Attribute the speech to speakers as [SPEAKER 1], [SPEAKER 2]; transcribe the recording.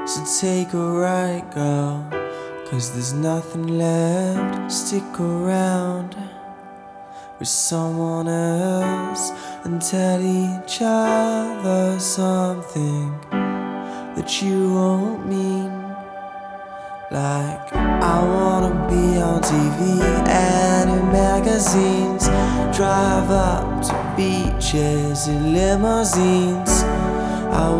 [SPEAKER 1] So take a ride, girl, 'cause there's nothing left. Stick around with someone else and tell each other something that you won't mean. Like, I wanna be on TV and in magazines, drive up to beaches in limousines. I